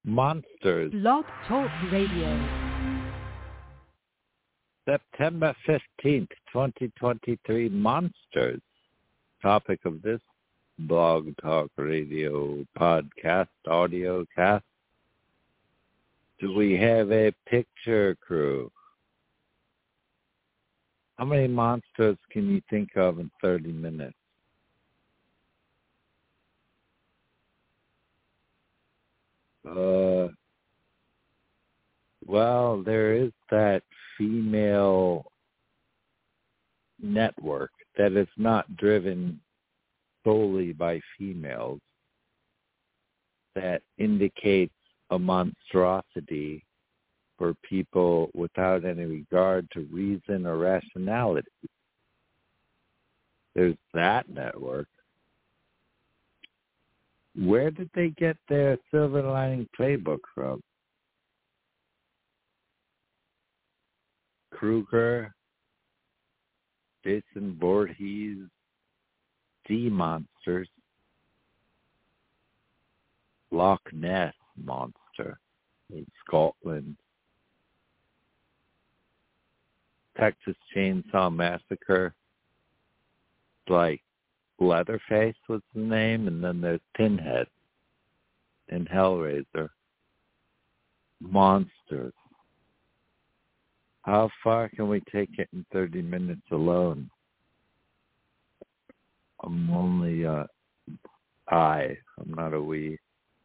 Monsters. Blog Talk Radio. September 15th, 2023. Monsters. Topic of this Blog Talk Radio podcast, audio cast. Do we have a picture crew? How many monsters can you think of in 30 minutes? Well, there is that female network that is not driven solely by females that indicates a monstrosity for people without any regard to reason or rationality. There's that network. Where did they get their Silver Lining Playbook from? Kruger, Jason Voorhees, Sea Monsters, Loch Ness Monster in Scotland, Texas Chainsaw Massacre, like Leatherface was the name, and then there's Pinhead in Hellraiser. Monsters. How far can we take it in 30 minutes alone? I'm only I. I'm not a we.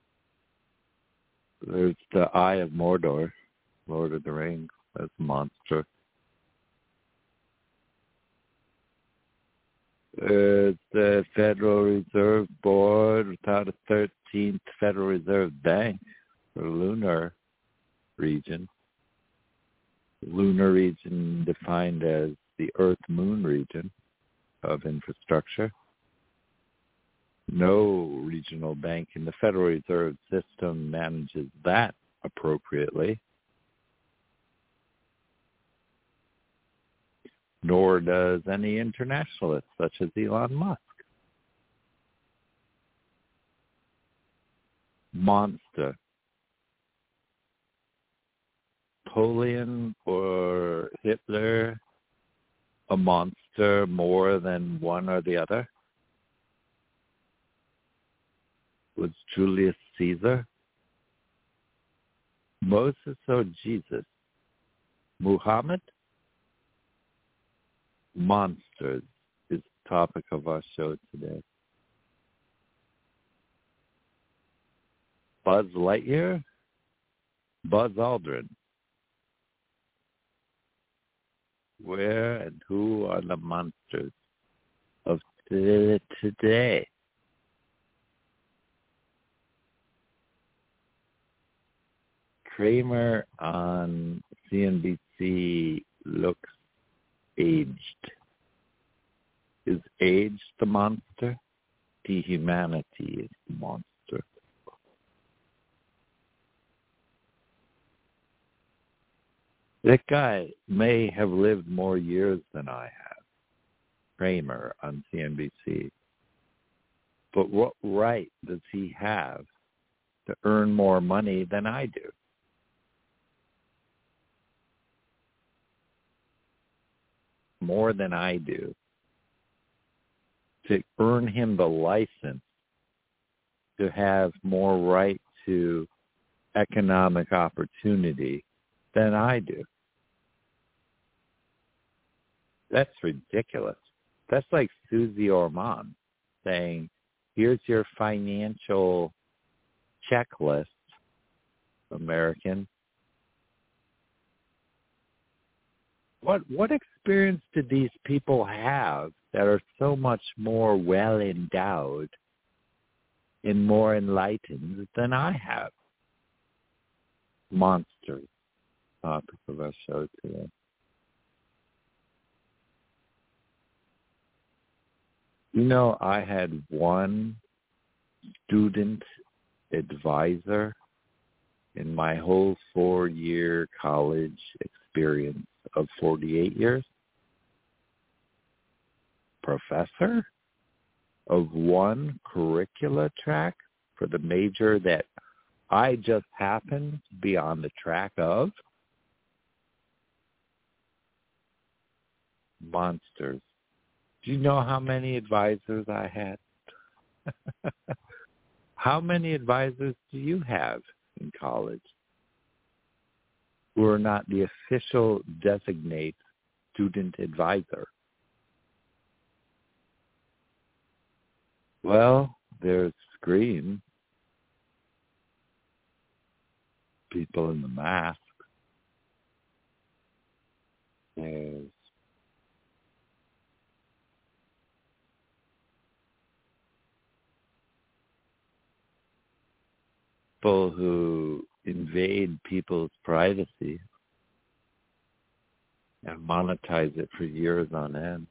There's the Eye of Mordor, Lord of the Rings. That's a monster. There's the Federal Reserve Board without a 13th Federal Reserve Bank for lunar region. Lunar region defined as the Earth-Moon region of infrastructure. No regional bank in the Federal Reserve System manages that appropriately. Nor does any internationalist such as Elon Musk. Monster. Napoleon or Hitler a monster more than one or the other? Was Julius Caesar? Moses or Jesus? Muhammad? Monsters is the topic of our show today. Buzz Lightyear? Buzz Aldrin? Where and who are the monsters of today? Kramer on CNBC looks aged. Is age the monster? Dehumanity is the monster. That guy may have lived more years than I have. Kramer on CNBC. But what right does he have to earn more money than I do? More than I do. To earn him the license to have more right to economic opportunity than I do. That's ridiculous. That's like Susie Orman saying, here's your financial checklist, American. What experience did these people have that are so much more well-endowed and more enlightened than I have? Monsters, topic of our show today. You know, I had one student advisor in my whole 4-year college experience of 48 years. Professor of one curricula track for the major that I just happen to be on the track of monsters. Do you know how many advisors I had? How many advisors do you have in college who are not the official designate student advisor? Well, there's Scream, people in the mask. There's people who invade people's privacy and monetize it for years on end.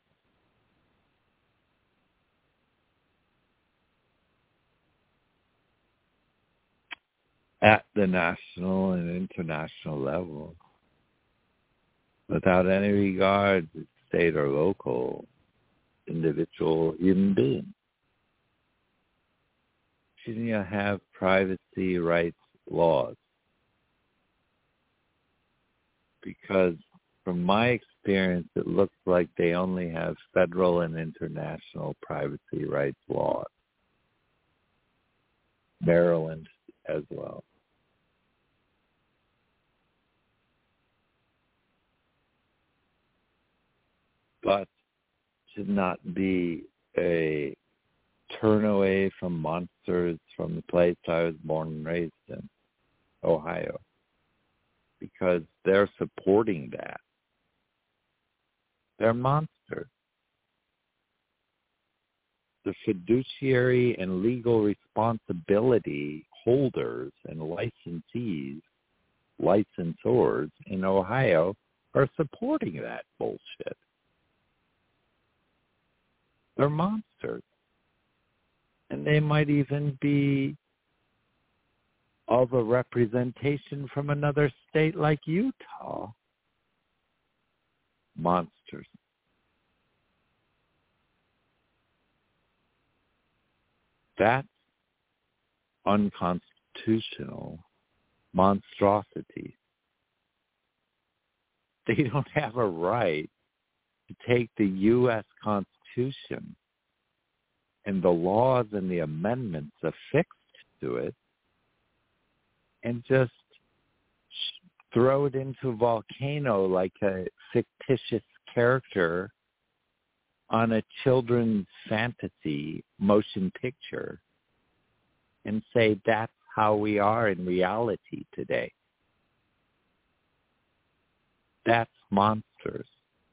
At the national and international level, without any regard to state or local, individual human being. Shouldn't you have privacy rights laws? Because from my experience, it looks like they only have federal and international privacy rights laws. Maryland as well. But should not be a turn away from monsters from the place I was born and raised in, Ohio, because they're supporting that. They're monsters. The fiduciary and legal responsibility holders and licensees, licensors in Ohio are supporting that bullshit. They're monsters. And they might even be of a representation from another state like Utah. Monsters. That's unconstitutional monstrosity. They don't have a right to take the U.S. Constitution and the laws and the amendments affixed to it and just throw it into a volcano like a fictitious character on a children's fantasy motion picture and say that's how we are in reality today. That's monsters.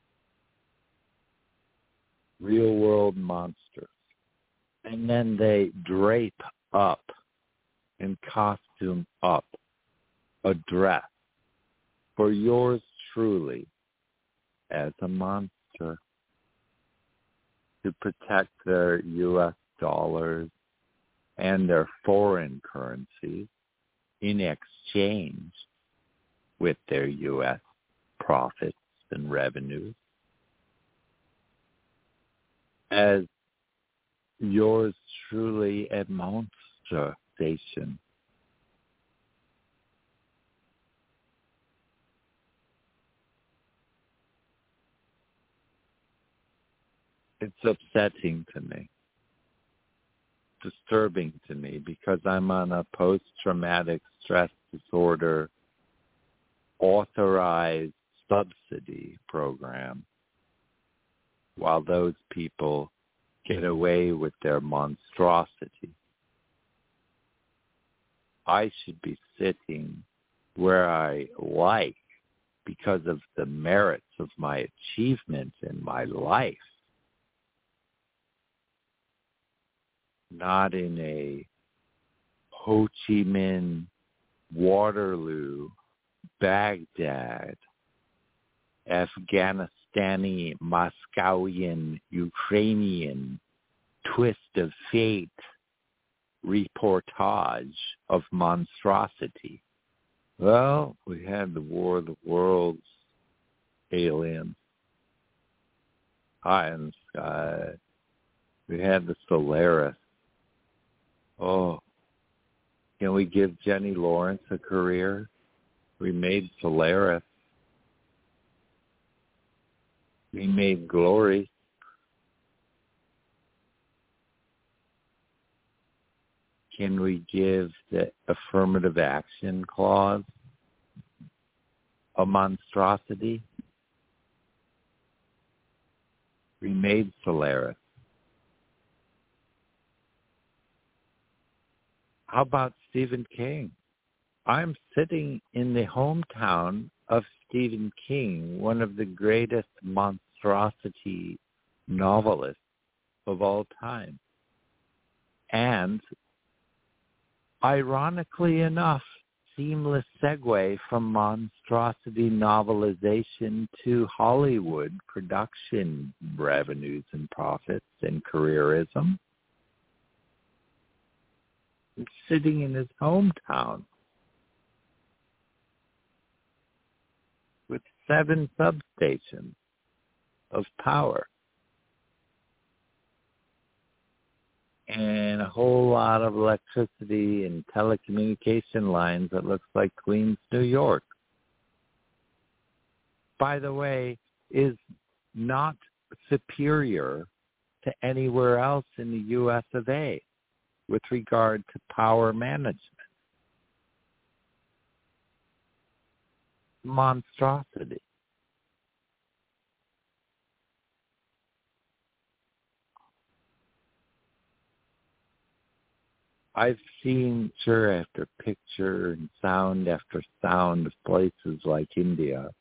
Real world monsters. And then they drape up and costume up a dress for yours truly as a monster to protect their U.S. dollars and their foreign currencies in exchange with their U.S. profits and revenues. As yours truly a monster station. It's upsetting to me, disturbing to me, because I'm on a post-traumatic stress disorder authorized subsidy program while those people get away with their monstrosity. I should be sitting where I like because of the merits of my achievements in my life, not in a Ho Chi Minh, Waterloo, Baghdad, Afghanistani, Moscowian, Ukrainian twist of fate reportage of monstrosity. Well, we had the War of the Worlds, Aliens, High in the Sky. We had the Solaris. Oh, Can we give Jenny Lawrence a career? We made Solaris. We made Glory. Can we give the affirmative action clause a monstrosity? We made Solaris. How about Stephen King? I'm sitting in the hometown of Stephen King, one of the greatest monstrosity novelists of all time. And ironically enough, seamless segue from monstrosity novelization to Hollywood production revenues and profits and careerism. He's sitting in his hometown with 7 substations of power and a whole lot of electricity and telecommunication lines that looks like Queens, New York. By the way, is not superior to anywhere else in the U.S. of A. with regard to power management. Monstrosity. I've seen picture after picture and sound after sound of places like India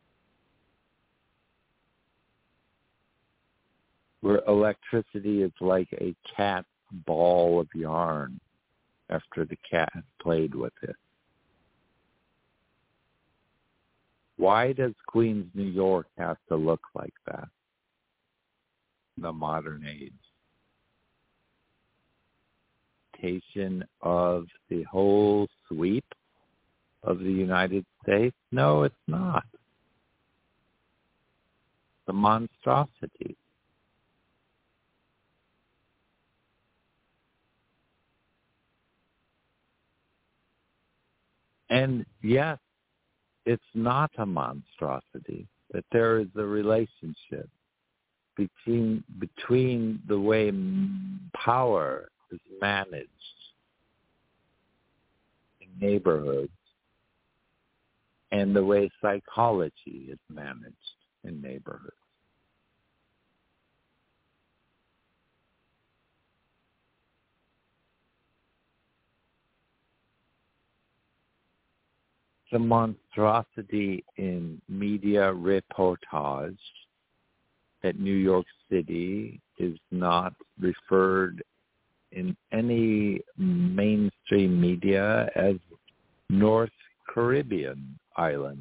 where electricity is like a cat's ball of yarn after the cat has played with it. Why does Queens, New York have to look like that in the modern age? Of the whole sweep of the United States? No, it's not. The monstrosity. And yes, it's not a monstrosity that there is a relationship between the way power is managed in neighborhoods and the way psychology is managed in neighborhoods. The monstrosity in media reportage that New York City is not referred in any mainstream media as North Caribbean islands.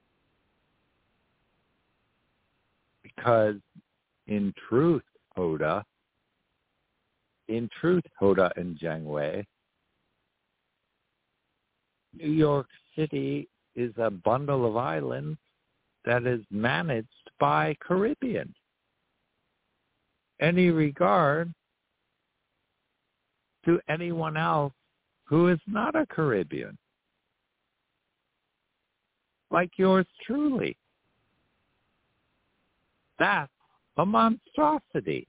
Because in truth, Hoda and Janeway, New York City is a bundle of islands that is managed by Caribbean. Any regard to anyone else who is not a Caribbean, like yours truly. That's a monstrosity.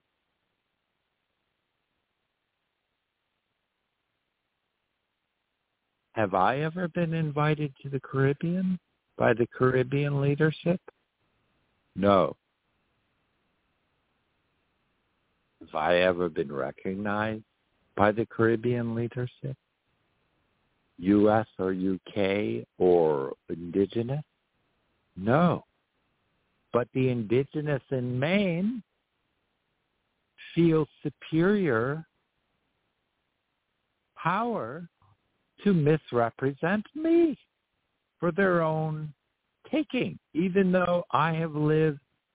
Have I ever been invited to the Caribbean by the Caribbean leadership? No. Have I ever been recognized by the Caribbean leadership? U.S. or U.K. or indigenous? No. But the indigenous in Maine feel superior power to misrepresent me for their own taking, even though I have lived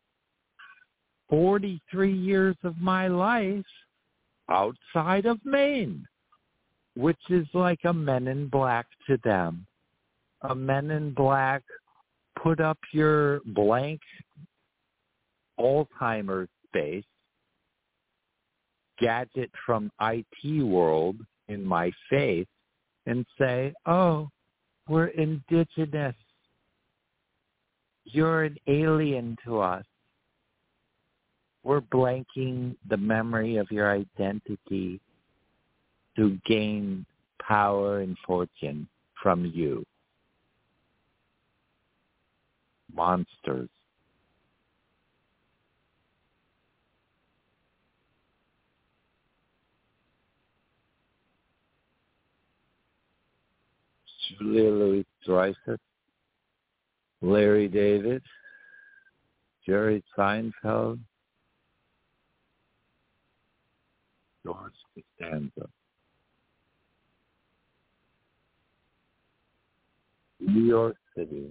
43 years of my life outside of Maine, which is like a Men in Black to them. A Men in Black, put up your blank Alzheimer's space, gadget from IT world in my face, and say, oh, we're indigenous. You're an alien to us. We're blanking the memory of your identity to gain power and fortune from you. Monsters. Julia Louis-Dreyfus, Larry David, Jerry Seinfeld, George Costanza. New York City.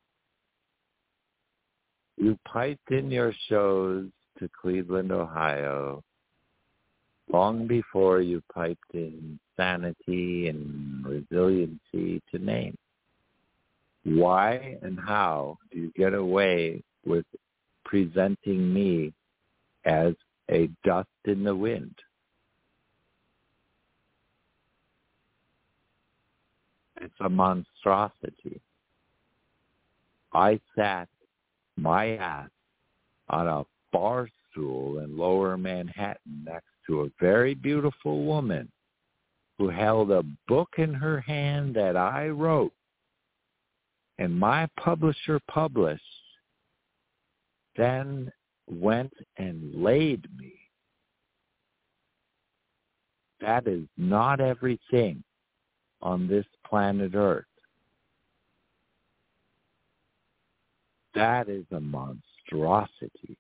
You piped in your shows to Cleveland, Ohio, long before you piped in sanity and resiliency to name. Why and how do you get away with presenting me as a dust in the wind? It's a monstrosity. I sat my ass on a bar stool in Lower Manhattan next to a very beautiful woman who held a book in her hand that I wrote and my publisher published, then went and laid me. That is not everything on this planet Earth. That is a monstrosity.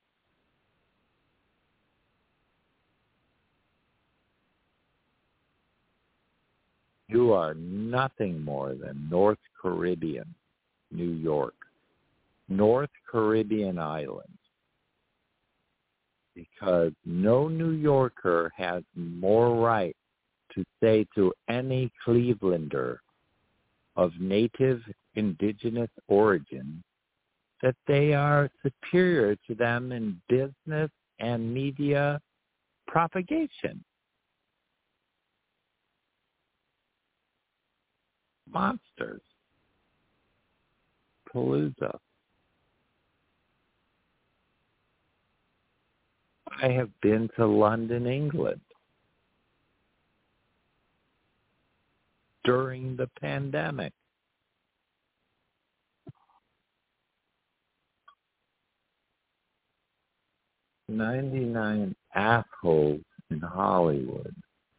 You are nothing more than North Caribbean, New York, North Caribbean islands, because no New Yorker has more right to say to any Clevelander of native indigenous origin that they are superior to them in business and media propagation. Monsters. Palooza. I have been to London, England during the pandemic. "99 assholes in Hollywood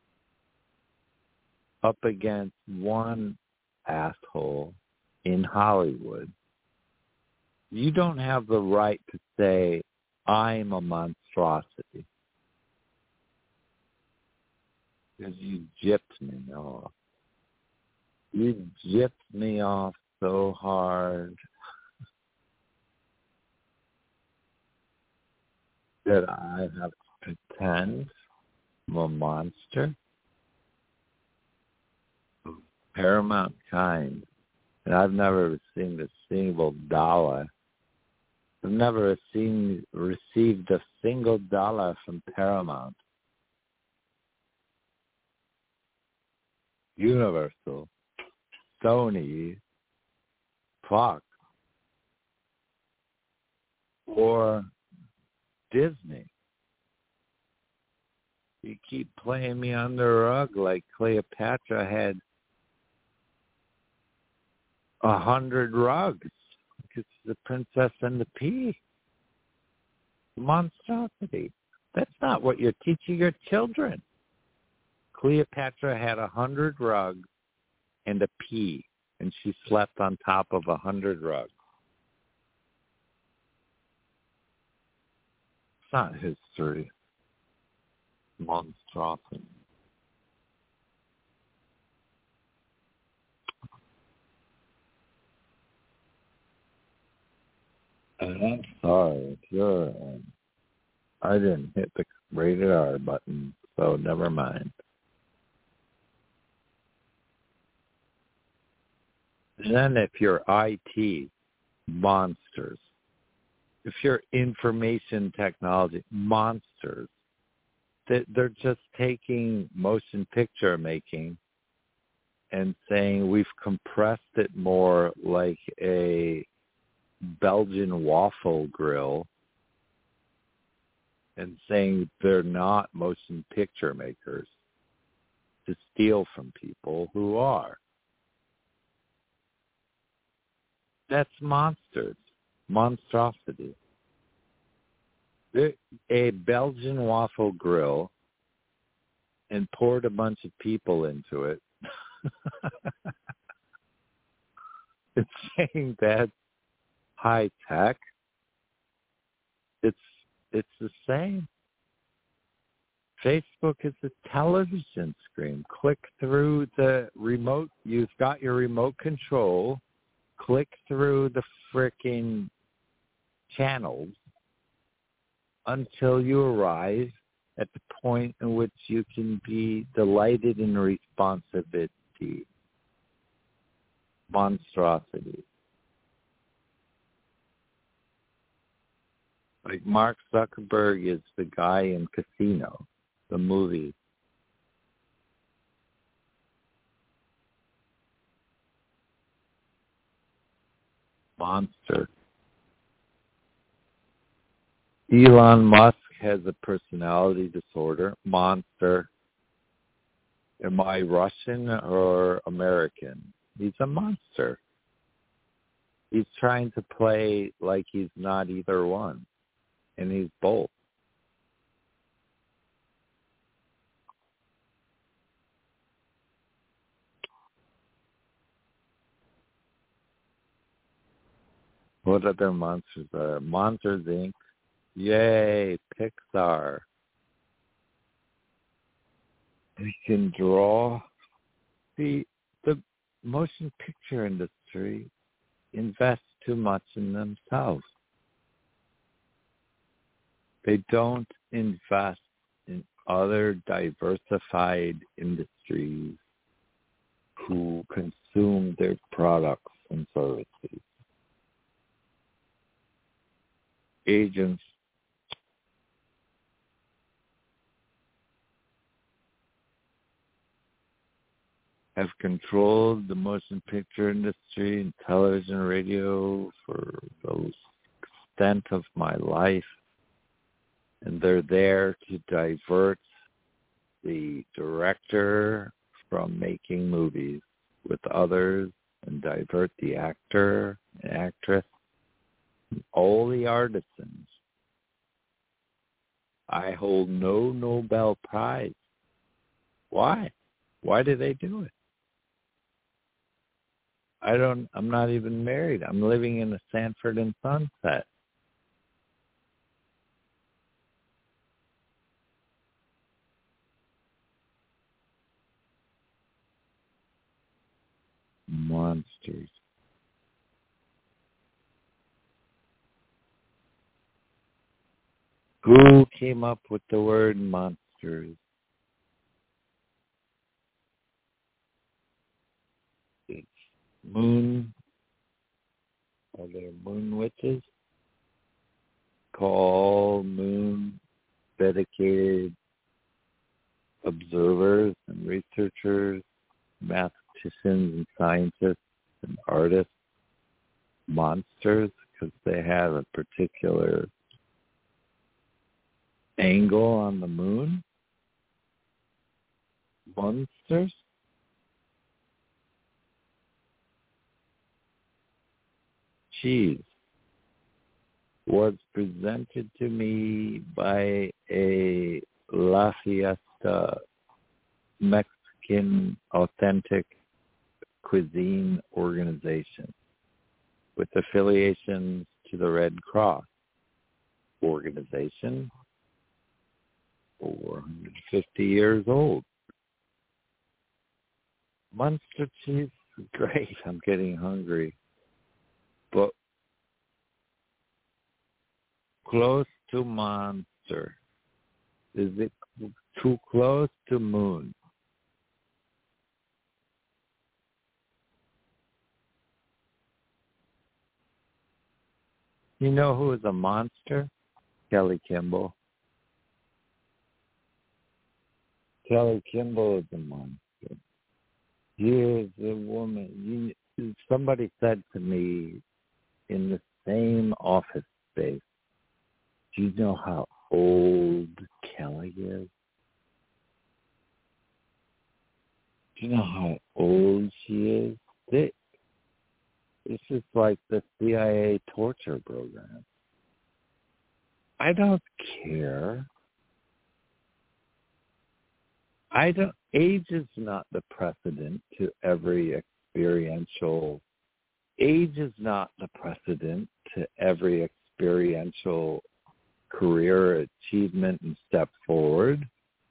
up against one asshole in Hollywood. You don't have the right to say, I'm a monstrosity. Because you gypped me off. You gypped me off so hard that I have to pretend I'm a monster. Paramount kind. And I've never received a single dollar. I've never received a single dollar from Paramount. Universal, Sony, Fox, or Disney. You keep playing me under the rug like Cleopatra had 100 rugs. It's the Princess and the Pea. Monstrosity. That's not what you're teaching your children. Cleopatra had 100 rugs and a pea, and she slept on top of 100 rugs. It's not history. Monstrosity. And I'm sorry if I didn't hit the rated R button, so never mind. And then if you're IT, monsters. If you're information technology, monsters. They're just taking motion picture making and saying we've compressed it more like a Belgian waffle grill, and saying they're not motion picture makers, to steal from people who are. That's monstrosity. A Belgian waffle grill and poured a bunch of people into it. It's saying that's high tech. It's the same. Facebook is a television screen. Click through the remote. You've got your remote control. Click through the frickin' channels until you arrive at the point in which you can be delighted in responsivity. Monstrosity. Like Mark Zuckerberg is the guy in Casino, the movie. Monster. Elon Musk has a personality disorder. Monster. Am I Russian or American? He's a monster. He's trying to play like he's not either one, and he's both. What other monsters are there? Monsters, Inc. Yay, Pixar. We can draw. The motion picture industry invests too much in themselves. They don't invest in other diversified industries who consume their products and services. Agents have controlled the motion picture industry and television, radio for the extent of my life. And they're there to divert the director from making movies with others and divert the actor and actress, and all the artisans. I hold no Nobel Prize. Why? Why do they do it? I'm not even married. I'm living in a Sanford and Sunset. Monsters. Who came up with the word monsters? It's moon. Are there moon witches? Call moon dedicated observers and researchers, mathematicians and scientists and artists monsters because they have a particular angle on the moon? Monsters? Cheese was presented to me by a La Fiesta Mexican authentic cuisine organization with affiliations to the Red Cross organization, 450 years old. Munster cheese is great. I'm getting hungry. But close to monster. Is it too close to moon? You know who is a monster? Kelly Kimball. Kelly Kimball is a monster. She is a woman. Somebody said to me in the same office space, do you know how old Kelly is? Do you know how old she is? This is like the CIA torture program. I don't care. Age is not the precedent to every experiential. Age is not the precedent to every experiential career achievement and step forward.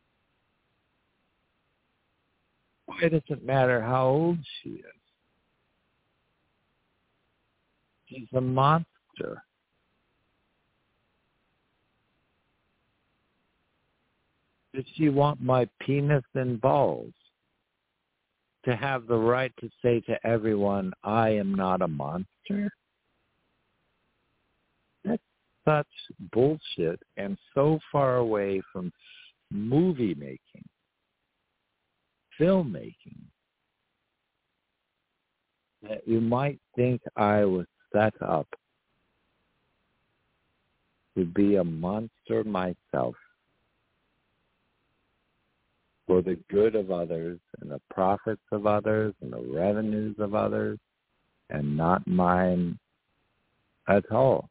Why does it matter how old she is? She's a monster. Does she want my penis and balls to have the right to say to everyone, I am not a monster? That's such bullshit and so far away from movie making, filmmaking, that you might think I was set up to be a monster myself for the good of others and the profits of others and the revenues of others and not mine at all.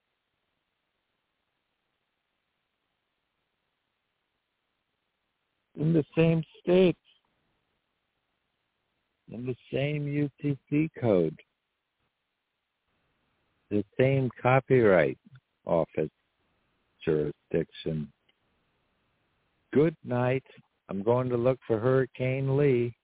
In the same states, in the same UCC code, the same copyright office jurisdiction. Good night. I'm going to look for Hurricane Lee.